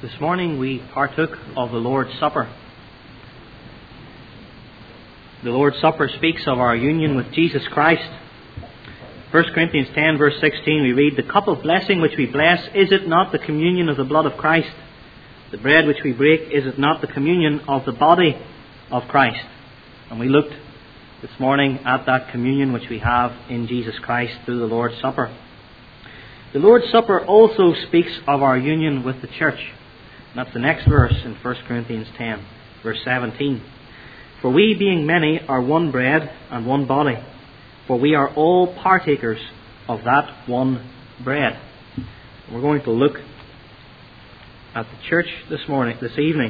This morning we partook of the Lord's Supper. The Lord's Supper speaks of our union with Jesus Christ. 1 Corinthians 10 verse 16 we read, "The cup of blessing which we bless, is it not the communion of the blood of Christ? The bread which we break, is it not the communion of the body of Christ?" And we looked this morning at that communion which we have in Jesus Christ through the Lord's Supper. The Lord's Supper also speaks of our union with the church. That's the next verse in 1 Corinthians 10, verse 17. "For we, being many, are one bread and one body, for we are all partakers of that one bread." We're going to look at the church this evening.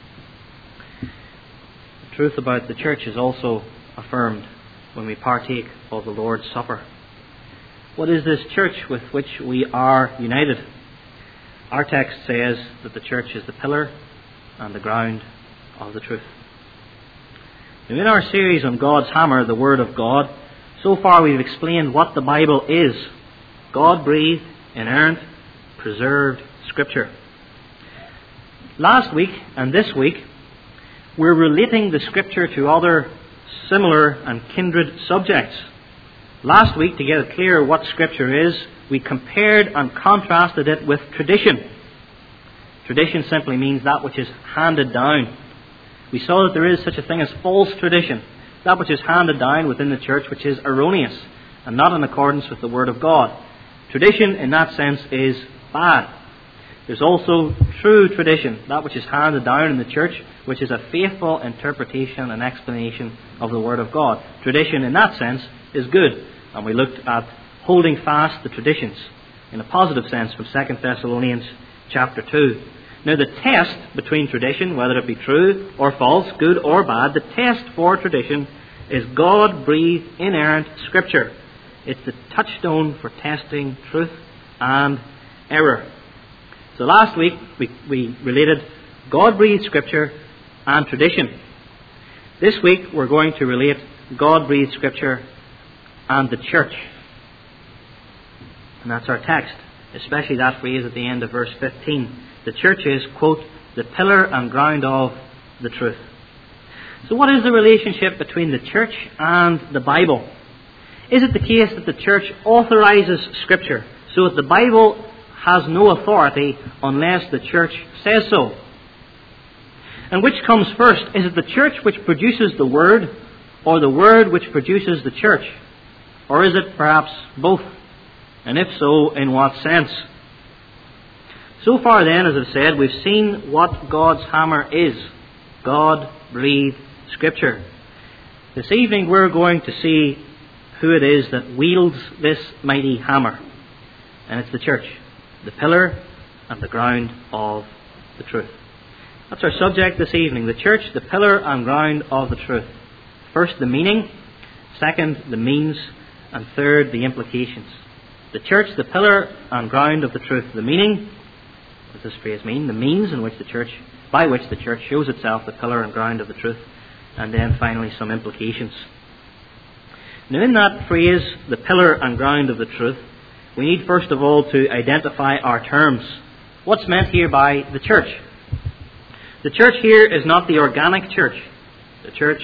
The truth about the church is also affirmed when we partake of the Lord's Supper. What is this church with which we are united? Our text says that the church is the pillar and the ground of the truth. Now, in our series on God's hammer, the Word of God, so far we've explained what the Bible is: God-breathed, inerrant, preserved Scripture. Last week and this week, we're relating the Scripture to other similar and kindred subjects. Last week, to get it clear what Scripture is, we compared and contrasted it with tradition. Tradition simply means that which is handed down. We saw that there is such a thing as false tradition, that which is handed down within the church which is erroneous and not in accordance with the Word of God. Tradition in that sense is bad. There's also true tradition, that which is handed down in the church, which is a faithful interpretation and explanation of the Word of God. Tradition in that sense is good. And we looked at holding fast the traditions in a positive sense from 2 Thessalonians chapter 2. Now the test between tradition, whether it be true or false, good or bad, the test for tradition is God-breathed, inerrant Scripture. It's the touchstone for testing truth and error. So last week we related God-breathed Scripture and tradition. This week we're going to relate God-breathed Scripture and the church. And that's our text, especially that phrase at the end of verse 15. The church is, quote, "the pillar and ground of the truth." So what is the relationship between the church and the Bible? Is it the case that the church authorizes Scripture so that the Bible has no authority unless the church says so? And which comes first? Is it the church which produces the Word, or the Word which produces the church? Or is it perhaps both? And if so, in what sense? So far then, as I've said, we've seen what God's hammer is: God-breathed Scripture. This evening we're going to see who it is that wields this mighty hammer. And it's the church, the pillar and the ground of the truth. That's our subject this evening: the church, the pillar and ground of the truth. First, the meaning. Second, the means. And third, the implications. The church, the pillar and ground of the truth. The meaning, what does this phrase mean? The means in which the church, by which the church shows itself the pillar and ground of the truth. And then finally some implications. Now in that phrase, the pillar and ground of the truth, we need first of all to identify our terms. What's meant here by the church? The church here is not the organic church. The church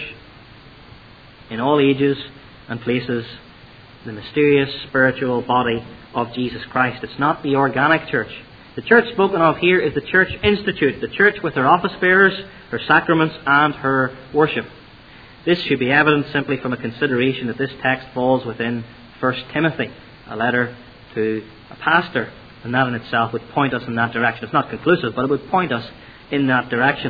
in all ages and places, the mysterious spiritual body of Jesus Christ. It's not the organic church. The church spoken of here is the church institute, the church with her office bearers, her sacraments and her worship. This should be evident simply from a consideration that this text falls within 1 Timothy, a letter to a pastor, and that in itself would point us in that direction. It's not conclusive, but it would point us in that direction.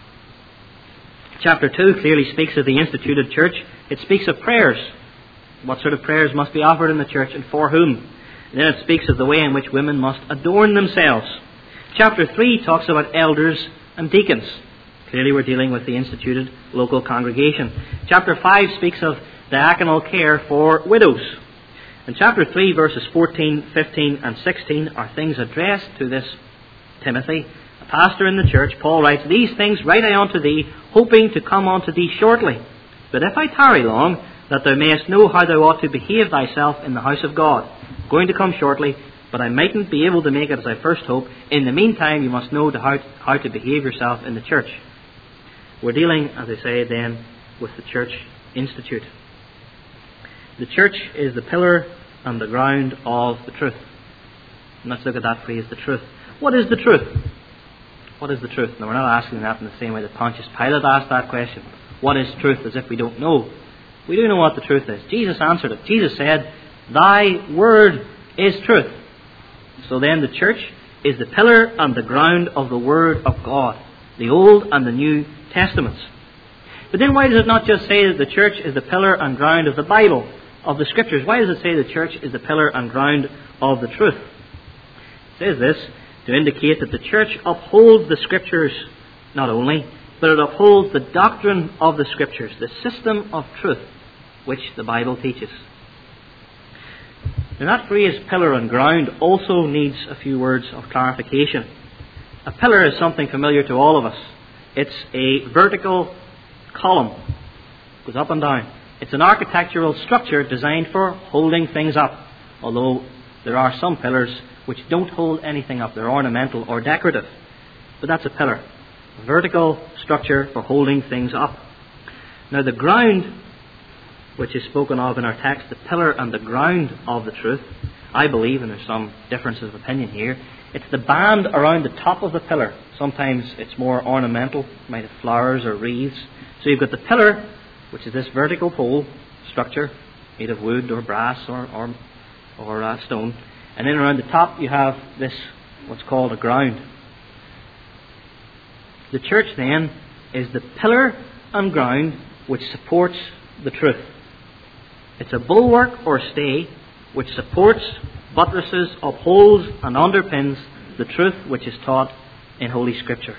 Chapter 2 clearly speaks of the instituted church. It speaks of prayers. What sort of prayers must be offered in the church and for whom? And then it speaks of the way in which women must adorn themselves. Chapter 3 talks about elders and deacons. Clearly we're dealing with the instituted local congregation. Chapter 5 speaks of diaconal care for widows. And chapter 3 verses 14, 15 and 16 are things addressed to this Timothy, a pastor in the church. Paul writes, "These things write I unto thee, hoping to come unto thee shortly. But if I tarry long, that thou mayest know how thou ought to behave thyself in the house of God." Going to come shortly, but I mightn't be able to make it as I first hoped. In the meantime, you must know how to behave yourself in the church. We're dealing, as I say then, with the Church Institute. The church is the pillar and the ground of the truth. And let's look at that phrase, the truth. What is the truth? What is the truth? Now, we're not asking that in the same way that Pontius Pilate asked that question. What is truth? As if we don't know. We do know what the truth is. Jesus answered it. Jesus said, "Thy word is truth." So then the church is the pillar and the ground of the Word of God, the Old and the New Testaments. But then why does it not just say that the church is the pillar and ground of the Bible, of the Scriptures? Why does it say the church is the pillar and ground of the truth? It says this to indicate that the church upholds the Scriptures not only, but it upholds the doctrine of the Scriptures, the system of truth which the Bible teaches. Now that phrase, pillar and ground, also needs a few words of clarification. A pillar is something familiar to all of us. It's a vertical column. It goes up and down. It's an architectural structure designed for holding things up, although there are some pillars which don't hold anything up. They're ornamental or decorative. But that's a pillar. A vertical structure for holding things up. Now the ground, which is spoken of in our text, the pillar and the ground of the truth, I believe, and there's some differences of opinion here, it's the band around the top of the pillar. Sometimes it's more ornamental, might have flowers or wreaths. So you've got the pillar, which is this vertical pole structure, made of wood or brass or stone. And then around the top you have this, what's called a ground. The church then is the pillar and ground which supports the truth. It's a bulwark or stay which supports, buttresses, upholds and underpins the truth which is taught in Holy Scripture.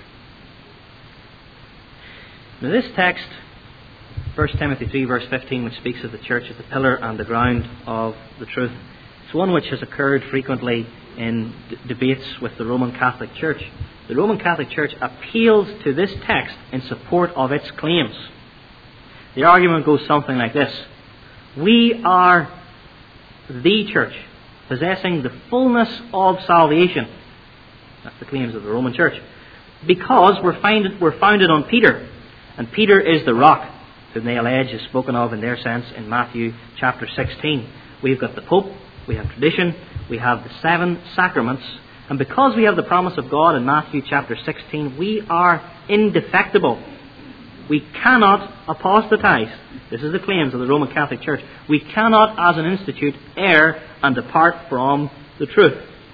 Now this text, 1 Timothy 3 verse 15, which speaks of the church as the pillar and the ground of the truth, it's one which has occurred frequently in debates with the Roman Catholic Church. The Roman Catholic Church appeals to this text in support of its claims. The argument goes something like this: we are the church, possessing the fullness of salvation. That's the claims of the Roman Church. Because we're founded on Peter, and Peter is the rock, whom they allege is spoken of in their sense in Matthew chapter 16. We've got the Pope, we have tradition, we have the 7 sacraments, and because we have the promise of God in Matthew chapter 16, we are indefectible. We cannot apostatize. This is the claims of the Roman Catholic Church. We cannot, as an institute, err and depart from the truth.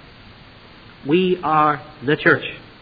We are the church.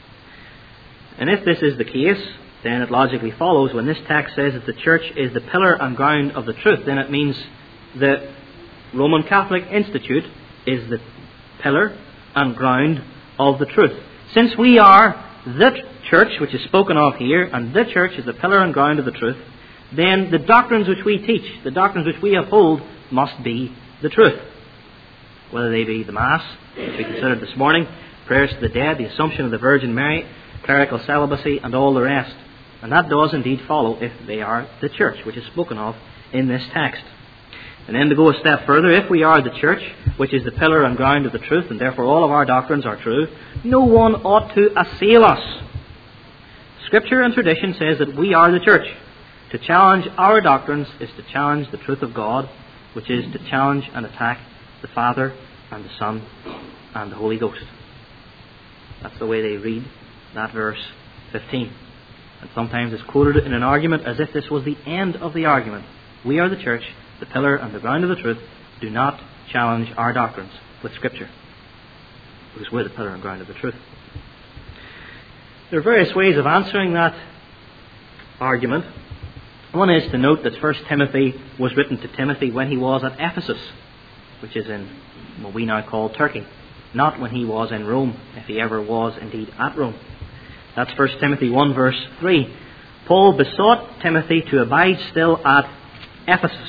And if this is the case, then it logically follows, when this text says that the church is the pillar and ground of the truth, then it means the Roman Catholic Institute is the pillar and ground of the truth. Since we are the church, which is spoken of here, and the church is the pillar and ground of the truth, then the doctrines which we teach, the doctrines which we uphold, must be the truth. Whether they be the Mass, which we considered this morning, prayers to the dead, the Assumption of the Virgin Mary, clerical celibacy, and all the rest. And that does indeed follow if they are the church, which is spoken of in this text. And then to go a step further, if we are the church, which is the pillar and ground of the truth, and therefore all of our doctrines are true, no one ought to assail us. Scripture and tradition says that we are the church. To challenge our doctrines is to challenge the truth of God, which is to challenge and attack the Father and the Son and the Holy Ghost. That's the way they read that verse 15. And sometimes it's quoted in an argument as if this was the end of the argument. We are the church, the pillar and the ground of the truth. Do not challenge our doctrines with Scripture, because we're the pillar and ground of the truth. There are various ways of answering that argument. One is to note that 1 Timothy was written to Timothy when he was at Ephesus, which is in what we now call Turkey, not when he was in Rome, if he ever was indeed at Rome. That's 1 Timothy 1 verse 3. Paul besought Timothy to abide still at Ephesus.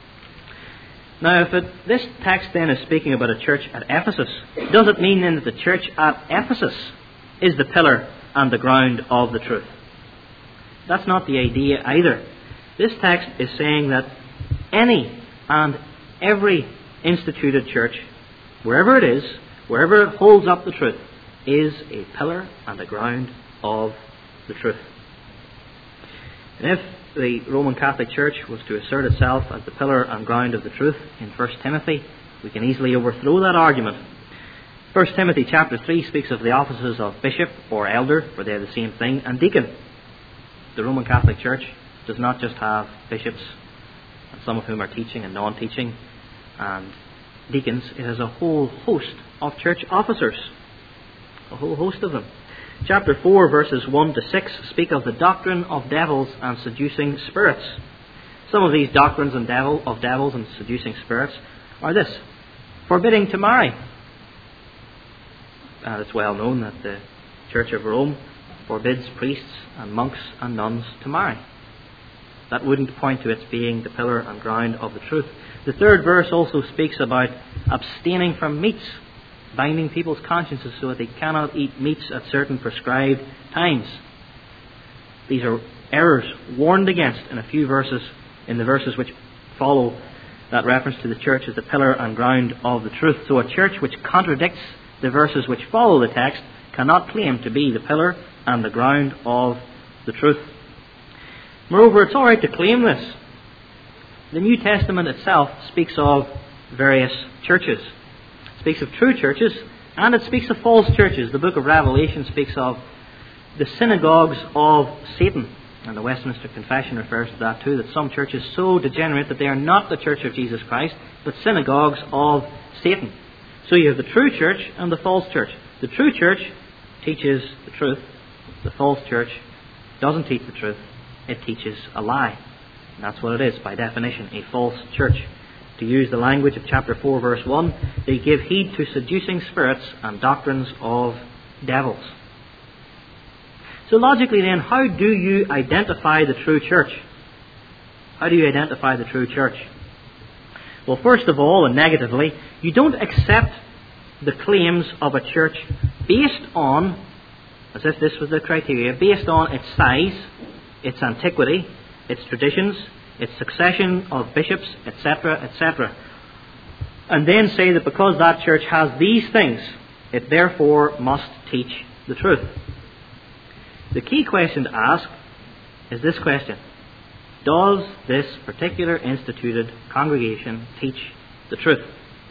Now, if this text then is speaking about a church at Ephesus, does it mean then that the church at Ephesus is the pillar and the ground of the truth? That's not the idea either. This text is saying that any and every instituted church, wherever it is, wherever it holds up the truth, is a pillar and a ground of the truth. And if the Roman Catholic Church was to assert itself as the pillar and ground of the truth in 1 Timothy, we can easily overthrow that argument. 1 Timothy chapter 3 speaks of the offices of bishop or elder, for they are the same thing, and deacon. The Roman Catholic Church does not just have bishops, and some of whom are teaching and non-teaching, and deacons. It has a whole host of church officers, a whole host of them. Chapter 4 verses 1 to 6 speak of the doctrine of devils and seducing spirits. Some of these doctrines of devils and seducing spirits are this: forbidding to marry. And it's well known that the Church of Rome forbids priests and monks and nuns to marry. That wouldn't point to its being the pillar and ground of the truth. The third verse also speaks about abstaining from meats, binding people's consciences so that they cannot eat meats at certain prescribed times. These are errors warned against in a few verses, in the verses which follow that reference to the church as the pillar and ground of the truth. So a church which contradicts the verses which follow the text cannot claim to be the pillar and the ground of the truth. Moreover, it's all right to claim this. The New Testament itself speaks of various churches. It speaks of true churches, and it speaks of false churches. The book of Revelation speaks of the synagogues of Satan, and the Westminster Confession refers to that too, that some churches so degenerate that they are not the church of Jesus Christ, but synagogues of Satan. So you have the true church and the false church. The true church teaches the truth. The false church doesn't teach the truth. It teaches a lie. And that's what it is, by definition, a false church. To use the language of chapter 4, verse 1, they give heed to seducing spirits and doctrines of devils. So logically then, how do you identify the true church? How do you identify the true church? Well, first of all, and negatively, you don't accept the claims of a church based on, as if this was the criteria, based on its size, its antiquity, its traditions, its succession of bishops, etc., etc. And then say that because that church has these things, it therefore must teach the truth. The key question to ask is this question: does this particular instituted congregation teach the truth?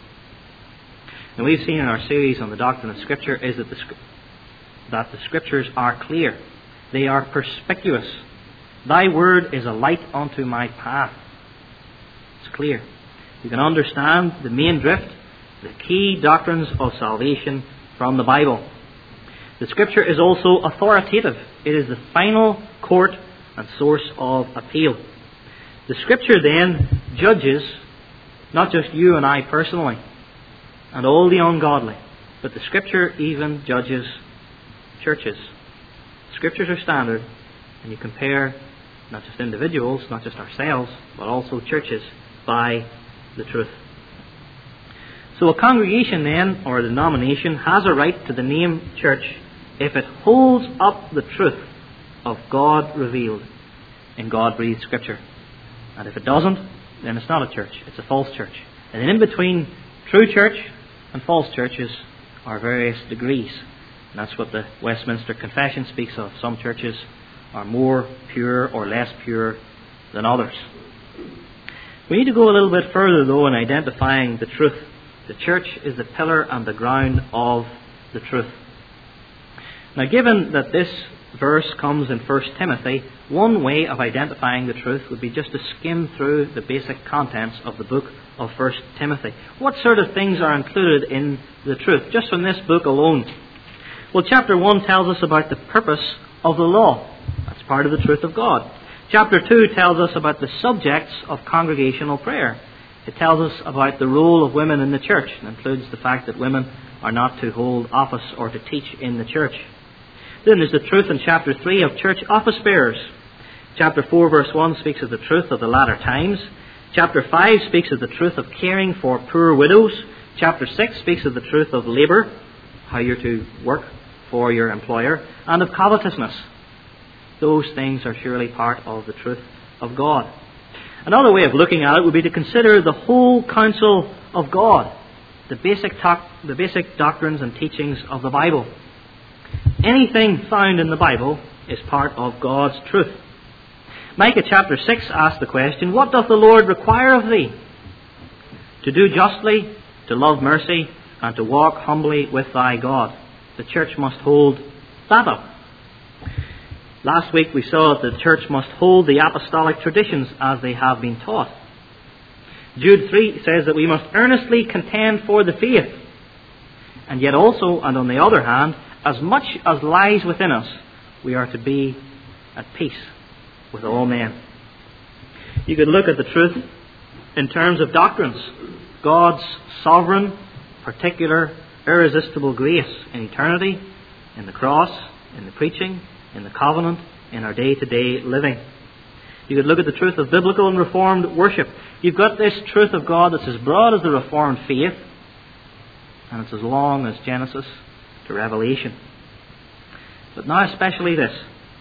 And we've seen in our series on the doctrine of Scripture is that the Scriptures are clear. They are perspicuous. Thy word is a light unto my path. It's clear. You can understand the main drift, the key doctrines of salvation from the Bible. The Scripture is also authoritative. It is the final court and source of appeal. The Scripture then judges not just you and I personally and all the ungodly, but the Scripture even judges churches. Scriptures are standard, and you compare not just individuals, not just ourselves, but also churches by the truth. So a congregation then, or a denomination, has a right to the name church if it holds up the truth of God revealed in God-breathed Scripture. And if it doesn't, then it's not a church, it's a false church. And then in between true church and false churches are various degrees. And that's what the Westminster Confession speaks of. Some churches are more pure or less pure than others. We need to go a little bit further, though, in identifying the truth. The church is the pillar and the ground of the truth. Now, given that this verse comes in 1 Timothy, one way of identifying the truth would be just to skim through the basic contents of the book of 1 Timothy. What sort of things are included in the truth, just from this book alone? Well, chapter 1 tells us about the purpose of the law. That's part of the truth of God. Chapter 2 tells us about the subjects of congregational prayer. It tells us about the role of women in the church. It includes the fact that women are not to hold office or to teach in the church. Then there's the truth in chapter 3 of church office bearers. Chapter 4 verse 1 speaks of the truth of the latter times. Chapter 5 speaks of the truth of caring for poor widows. Chapter 6 speaks of the truth of labour, how you're to work for your employer, and of covetousness. Those things are surely part of the truth of God. Another way of looking at it would be to consider the whole counsel of God. the basic doctrines and teachings of the Bible. Anything found in the Bible is part of God's truth. Micah chapter 6 asks the question, "What doth the Lord require of thee? To do justly, to love mercy, and to walk humbly with thy God." The church must hold that up. Last week we saw that the church must hold the apostolic traditions as they have been taught. Jude 3 says that we must earnestly contend for the faith. And yet also, and on the other hand, as much as lies within us, we are to be at peace with all men. You could look at the truth in terms of doctrines. God's sovereign, particular, irresistible grace in eternity, in the cross, in the preaching, in the covenant, in our day-to-day living. You could look at the truth of biblical and Reformed worship. You've got this truth of God that's as broad as the Reformed faith, and it's as long as Genesis to Revelation. But now especially this,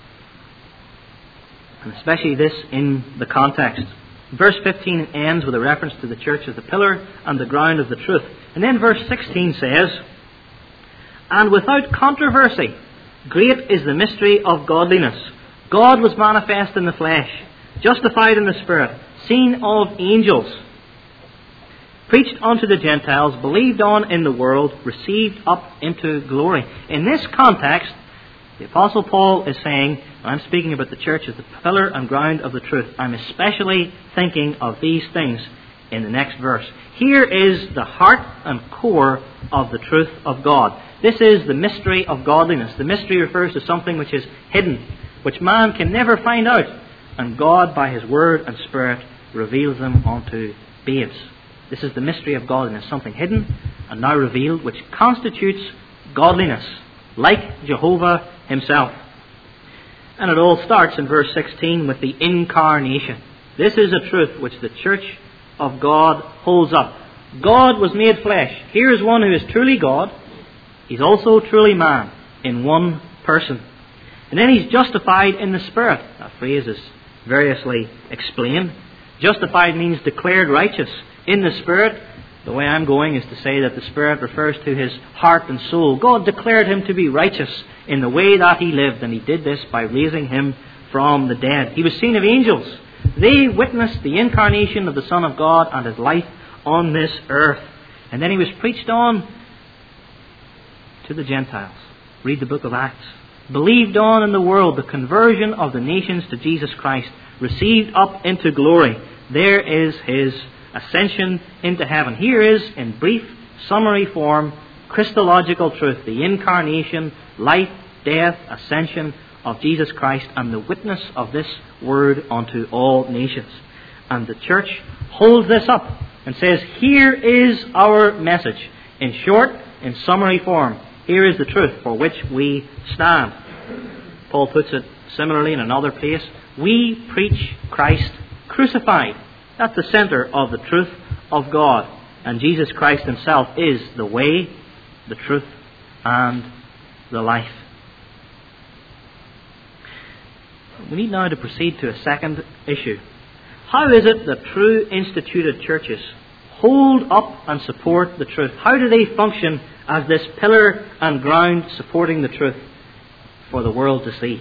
and especially this in the context. Verse 15 ends with a reference to the church as the pillar and the ground of the truth. And then verse 16 says, "And without controversy, great is the mystery of godliness. God was manifest in the flesh, justified in the Spirit, seen of angels, preached unto the Gentiles, believed on in the world, received up into glory." In this context, the Apostle Paul is saying, and I'm speaking about the church as the pillar and ground of the truth, I'm especially thinking of these things in the next verse. Here is the heart and core of the truth of God. This is the mystery of godliness. The mystery refers to something which is hidden, which man can never find out, and God, by His Word and Spirit, reveals them unto babes. This is the mystery of godliness, something hidden and now revealed, which constitutes godliness, like Jehovah Himself. And it all starts in verse 16 with the incarnation. This is a truth which the church of God holds up. God was made flesh. Here is one who is truly God. He's also truly man in one person. And then He's justified in the Spirit. That phrase is variously explained. Justified means declared righteous. In the Spirit, the way I'm going is to say that the Spirit refers to His heart and soul. God declared Him to be righteous in the way that He lived, and He did this by raising Him from the dead. He was seen of angels. They witnessed the incarnation of the Son of God and His life on this earth. And then He was preached on to the Gentiles. Read the book of Acts. Believed on in the world, the conversion of the nations to Jesus Christ. Received up into glory. There is His ascension into heaven. Here is, in brief, summary form, Christological truth, the incarnation, life, death, ascension of Jesus Christ, and the witness of this word unto all nations. And the church holds this up and says, here is our message. In short, in summary form, here is the truth for which we stand. Paul puts it similarly in another place. We preach Christ crucified. That's the center of the truth of God. And Jesus Christ Himself is the way, the truth, and the life. We need now to proceed to a second issue. How is it that true instituted churches hold up and support the truth? How do they function as this pillar and ground supporting the truth for the world to see?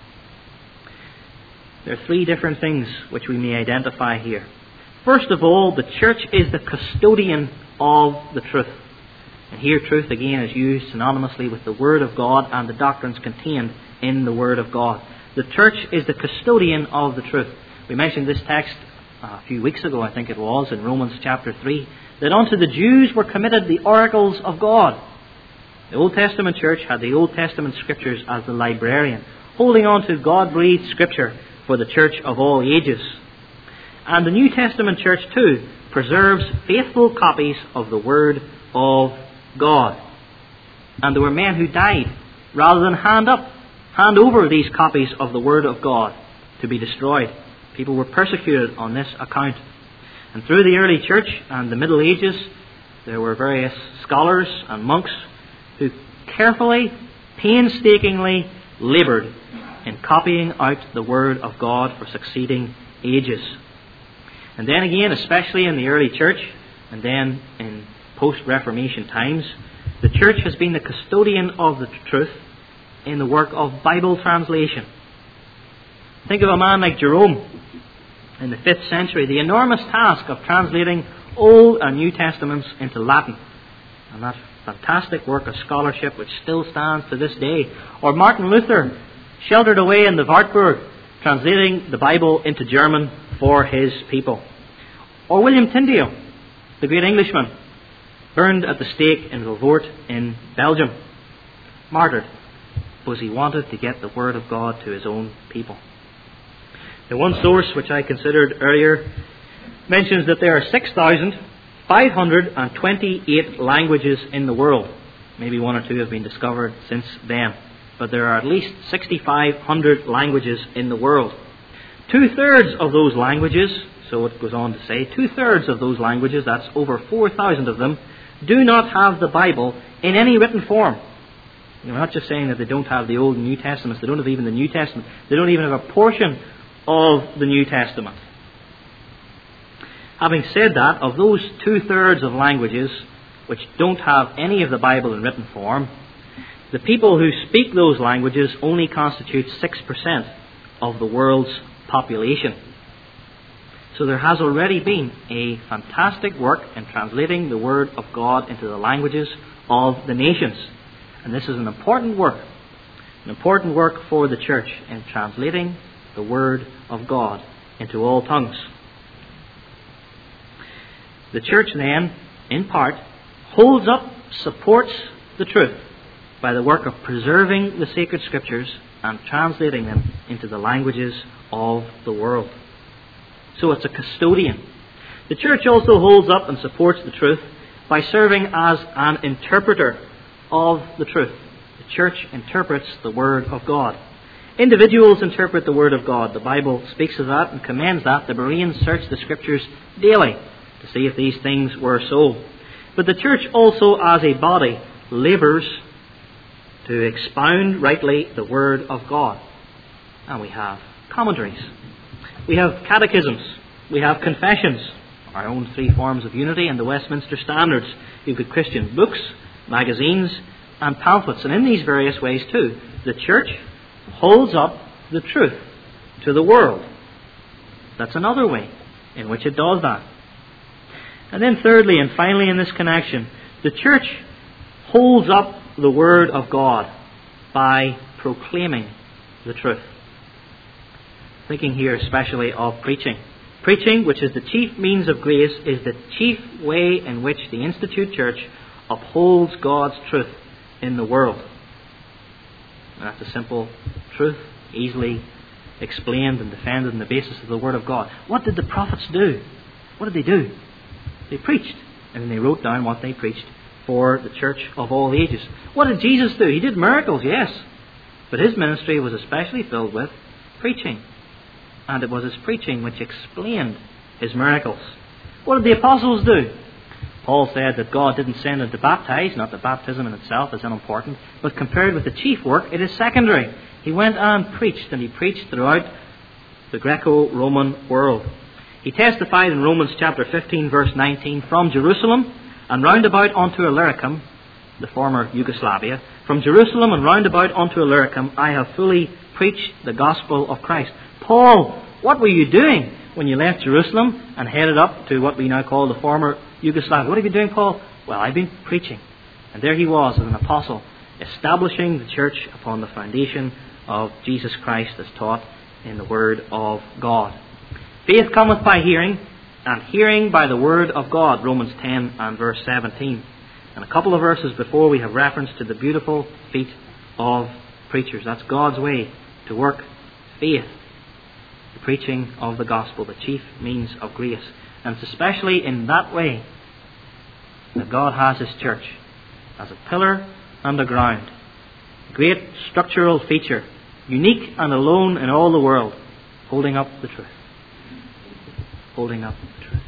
There are three different things which we may identify here. First of all, the church is the custodian of the truth. And here truth again is used synonymously with the Word of God and the doctrines contained in the Word of God. The church is the custodian of the truth. We mentioned this text a few weeks ago, I think it was, in Romans chapter 3, that unto the Jews were committed the oracles of God. The Old Testament church had the Old Testament Scriptures as the librarian, holding on to God-breathed Scripture for the church of all ages. And the New Testament church too preserves faithful copies of the Word of God. And there were men who died rather than hand over these copies of the Word of God to be destroyed. People were persecuted on this account. And through the early church and the Middle Ages, there were various scholars and monks who carefully, painstakingly laboured in copying out the Word of God for succeeding ages. And then again, especially in the early church, and then in post-Reformation times, the church has been the custodian of the truth in the work of Bible translation. Think of a man like Jerome in the 5th century, the enormous task of translating Old and New Testaments into Latin. And that fantastic work of scholarship which still stands to this day. Or Martin Luther, sheltered away in the Wartburg, translating the Bible into German for his people. Or William Tyndale, the great Englishman, burned at the stake in Vilvoorde in Belgium, martyred because he wanted to get the Word of God to his own people. The one source which I considered earlier mentions that there are 6,528 languages in the world. Maybe one or two have been discovered since then. But there are at least 6,500 languages in the world. 2/3 of those languages, so it goes on to say, 2/3 of those languages, that's over 4,000 of them, do not have the Bible in any written form. We're not just saying that they don't have the Old and New Testaments, they don't have even the New Testament, they don't even have a portion of the New Testament. Having said that, of those 2/3 of languages which don't have any of the Bible in written form, the people who speak those languages only constitute 6% of the world's population. So there has already been a fantastic work in translating the Word of God into the languages of the nations. And this is an important work for the church in translating the Word of God into all tongues. The church then, in part, holds up, supports the truth by the work of preserving the sacred scriptures and translating them into the languages of the world. So it's a custodian. The church also holds up and supports the truth by serving as an interpreter of the truth. The church interprets the Word of God. Individuals interpret the Word of God. The Bible speaks of that and commends that. The Bereans searched the Scriptures daily to see if these things were so. But the church also, as a body, labours to expound rightly the Word of God. And we have commentaries. We have catechisms. We have confessions, our own 3 forms of unity, and the Westminster Standards. You've got Christian books, magazines, and pamphlets. And in these various ways too, the church holds up the truth to the world. That's another way in which it does that. And then thirdly and finally in this connection, the church holds up the Word of God by proclaiming the truth. Thinking here especially of preaching. Preaching, which is the chief means of grace, is the chief way in which the Institute Church upholds God's truth in the world. And that's a simple truth, easily explained and defended on the basis of the Word of God. What did the prophets do? What did they do? They preached, and then they wrote down what they preached for the church of all ages. What did Jesus do? He did miracles, yes, but his ministry was especially filled with preaching. And it was his preaching which explained his miracles. What did the apostles do? Paul said that God didn't send them to baptize, not that baptism in itself is unimportant, but compared with the chief work, it is secondary. He went and preached, and he preached throughout the Greco-Roman world. He testified in Romans chapter 15, verse 19, from Jerusalem and round about unto Illyricum, the former Yugoslavia, from Jerusalem and round about unto Illyricum, I have fully preached the gospel of Christ. Paul, what were you doing when you left Jerusalem and headed up to what we now call the former Yugoslavia? What have you been doing, Paul? Well, I've been preaching. And there he was as an apostle, establishing the church upon the foundation of Jesus Christ as taught in the Word of God. Faith cometh by hearing, and hearing by the Word of God, Romans 10 and verse 17. And a couple of verses before we have reference to the beautiful feet of preachers. That's God's way to work faith, the preaching of the gospel, the chief means of grace. And it's especially in that way that God has His church, as a pillar and a ground. A great structural feature, unique and alone in all the world, holding up the truth. Holding up the truth.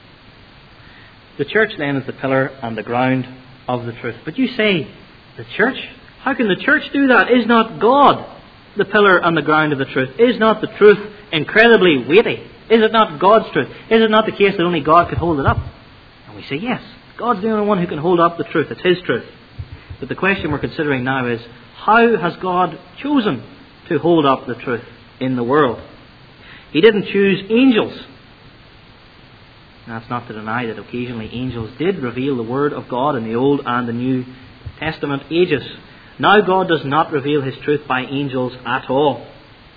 The church then is the pillar and the ground of the truth. But you say, the church? How can the church do that? Is not God the pillar and the ground of the truth? Is not the truth incredibly weighty? Is it not God's truth? Is it not the case that only God could hold it up? And we say, yes, God's the only one who can hold up the truth. It's His truth. But the question we're considering now is, how has God chosen to hold up the truth in the world? He didn't choose angels. That's not to deny that occasionally angels did reveal the Word of God in the Old and the New Testament ages. Now God does not reveal His truth by angels at all.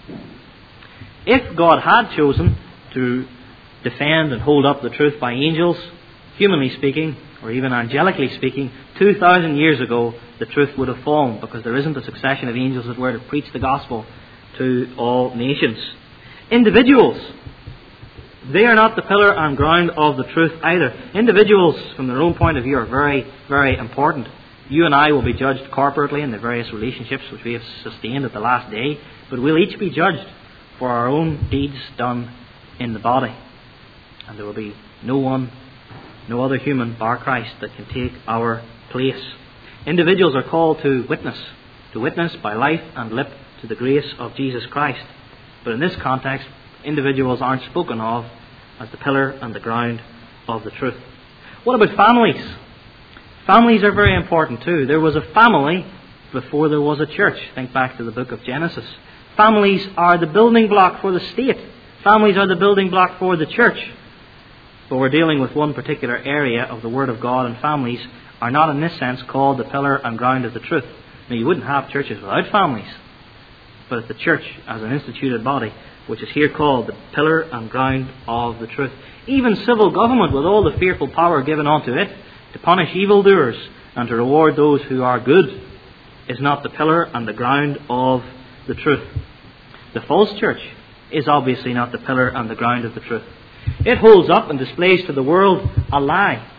If God had chosen to defend and hold up the truth by angels, humanly speaking, or even angelically speaking, 2,000 years ago, the truth would have fallen, because there isn't a succession of angels that were to preach the gospel to all nations. Individuals, they are not the pillar and ground of the truth either. Individuals, from their own point of view, are very, very important. You and I will be judged corporately in the various relationships which we have sustained at the last day, but we'll each be judged for our own deeds done in the body. And there will be no other human bar Christ that can take our place. Individuals are called to witness by life and lip to the grace of Jesus Christ. But in this context, individuals aren't spoken of as the pillar and the ground of the truth. What about families? Families are very important too. There was a family before there was a church. Think back to the book of Genesis. Families are the building block for the state. Families are the building block for the church. But we're dealing with one particular area of the Word of God, and families are not in this sense called the pillar and ground of the truth. Now, you wouldn't have churches without families, but it's the church as an instituted body which is here called the pillar and ground of the truth. Even civil government, with all the fearful power given unto it to punish evildoers and to reward those who are good, is not the pillar and the ground of the truth. The false church is obviously not the pillar and the ground of the truth. It holds up and displays to the world a lie.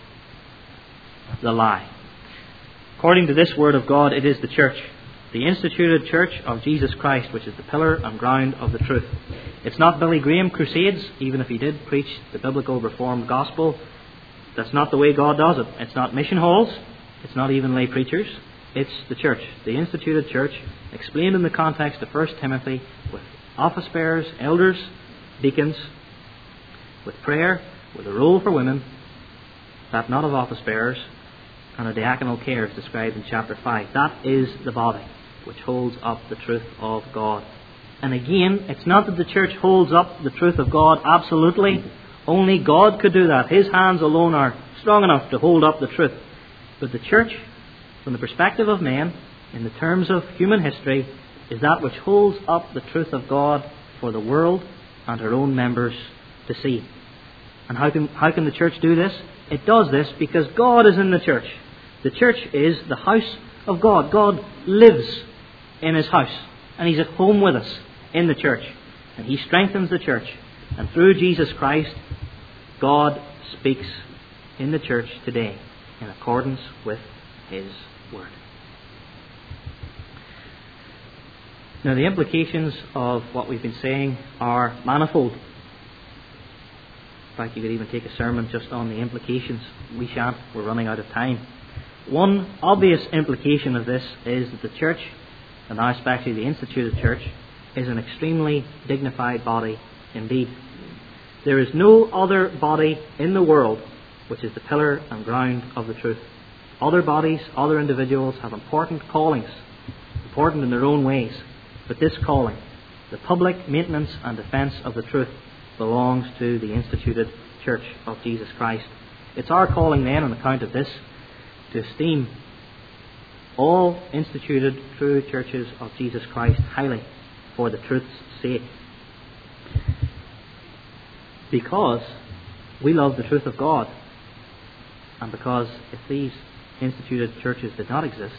The lie. According to this Word of God, it is the church, the instituted church of Jesus Christ, which is the pillar and ground of the truth. It's not Billy Graham crusades, even if he did preach the biblical reformed gospel. That's not the way God does it. It's not mission halls. It's not even lay preachers. It's the church, the instituted church, explained in the context of 1 Timothy, with office bearers, elders, deacons, with prayer, with a role for women, that not of office bearers, and a diaconal care is described in chapter 5. That is the body which holds up the truth of God. And again, it's not that the church holds up the truth of God absolutely. Only God could do that. His hands alone are strong enough to hold up the truth. But the church, from the perspective of man, in the terms of human history, is that which holds up the truth of God for the world and her own members to see. And how can the church do this? It does this because God is in the church. The church is the house of God. God lives in His house, and He's at home with us in the church, and He strengthens the church. And through Jesus Christ, God speaks in the church today in accordance with His Word. Now, the implications of what we've been saying are manifold. In fact, you could even take a sermon just on the implications. We shan't. We're running out of time. One obvious implication of this is that the church, and now especially the instituted church, is an extremely dignified body indeed. There is no other body in the world which is the pillar and ground of the truth. Other bodies, other individuals have important callings, important in their own ways. But this calling, the public maintenance and defence of the truth, belongs to the instituted church of Jesus Christ. It's our calling then, on account of this, to esteem all instituted true churches of Jesus Christ highly for the truth's sake. Because we love the truth of God, and because if these instituted churches did not exist,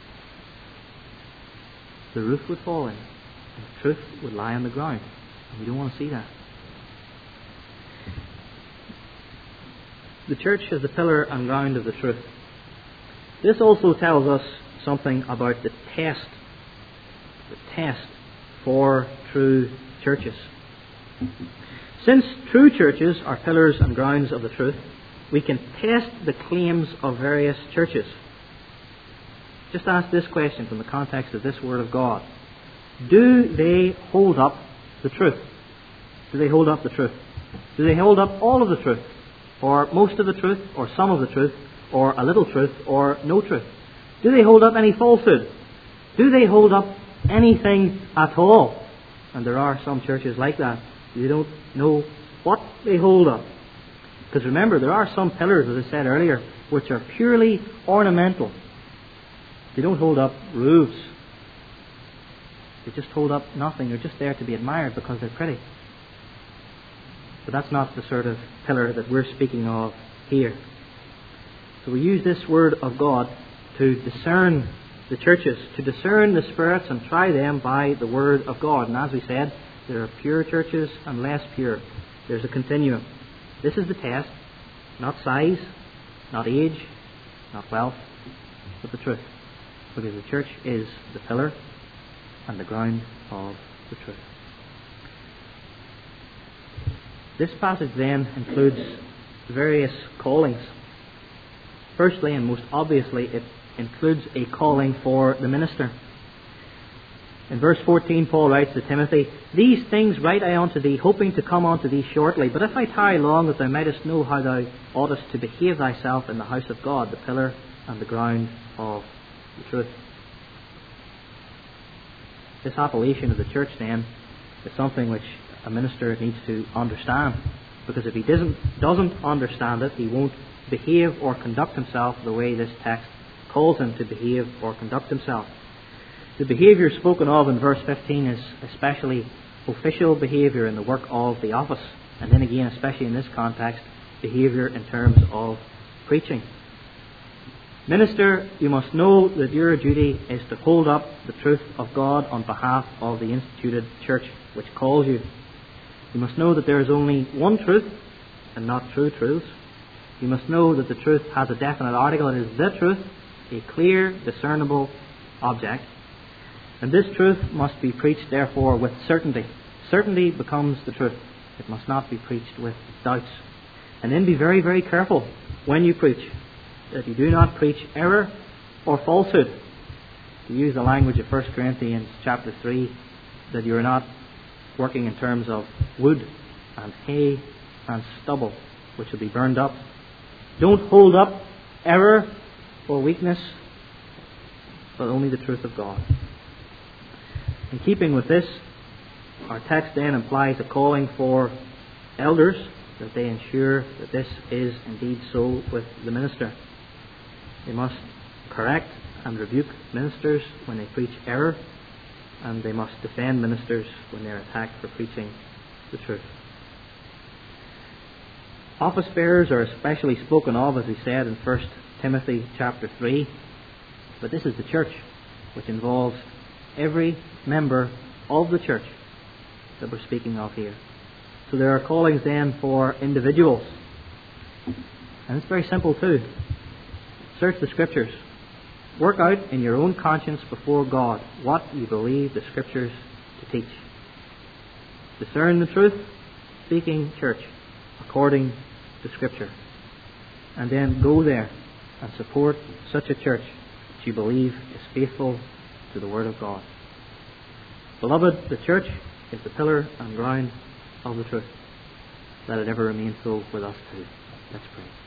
the roof would fall in, and the truth would lie on the ground. And we don't want to see that. The church is the pillar and ground of the truth. This also tells us something about the test for true churches. Since true churches are pillars and grounds of the truth, we can test the claims of various churches. Just ask this question from the context of this Word of God. Do they hold up the truth? Do they hold up the truth? Do they hold up all of the truth? or most of the truth, or some of the truth, or a little truth, or no truth? Do they hold up any falsehood? Do they hold up anything at all? And there are some churches like that. You don't know what they hold up. Because remember, there are some pillars, as I said earlier, which are purely ornamental. They don't hold up roofs. They just hold up nothing. They're just there to be admired because they're pretty. But that's not the sort of pillar that we're speaking of here. So we use this word of God to discern the churches, to discern the spirits and try them by the word of God. And as we said, there are pure churches and less pure. There's a continuum. This is the test. Not size, not age, not wealth, but the truth. Because the church is the pillar and the ground of the truth. This passage then includes various callings. Firstly, and most obviously, it includes a calling for the minister. In verse 14, Paul writes to Timothy, "These things write I unto thee, hoping to come unto thee shortly. But if I tarry long, that thou mightest know how thou oughtest to behave thyself in the house of God, the pillar and the ground of the truth." This appellation of the church, then, is something which a minister needs to understand. Because if he doesn't understand it, he won't behave or conduct himself the way this text calls him to behave or conduct himself. The behaviour spoken of in verse 15 is especially official behaviour in the work of the office. And then again, especially in this context, behaviour in terms of preaching. Minister, you must know that your duty is to hold up the truth of God on behalf of the instituted church which calls you. You must know that there is only one truth and not two truths. You must know that the truth has a definite article. It is the truth, a clear, discernible object. And this truth must be preached, therefore, with certainty. Certainty becomes the truth. It must not be preached with doubts. And then be very, very careful when you preach, that you do not preach error or falsehood. To use the language of 1 Corinthians chapter 3, that you are not working in terms of wood and hay and stubble, which will be burned up. Don't hold up error or weakness, but only the truth of God. In keeping with this, our text then implies a calling for elders, that they ensure that this is indeed so with the minister. They must correct and rebuke ministers when they preach error, and they must defend ministers when they are attacked for preaching the truth. Office bearers are especially spoken of, as we said in 1 Timothy chapter 3, but this is the church, which involves every member of the church that we're speaking of here. So there are callings then for individuals. And it's very simple too. Search the Scriptures. Work out in your own conscience before God what you believe the Scriptures to teach. Discern the truth, speaking church, according to Scripture. And then go there and support such a church that you believe is faithful to the Word of God. Beloved, the church is the pillar and ground of the truth. Let it ever remain so with us too. Let's pray.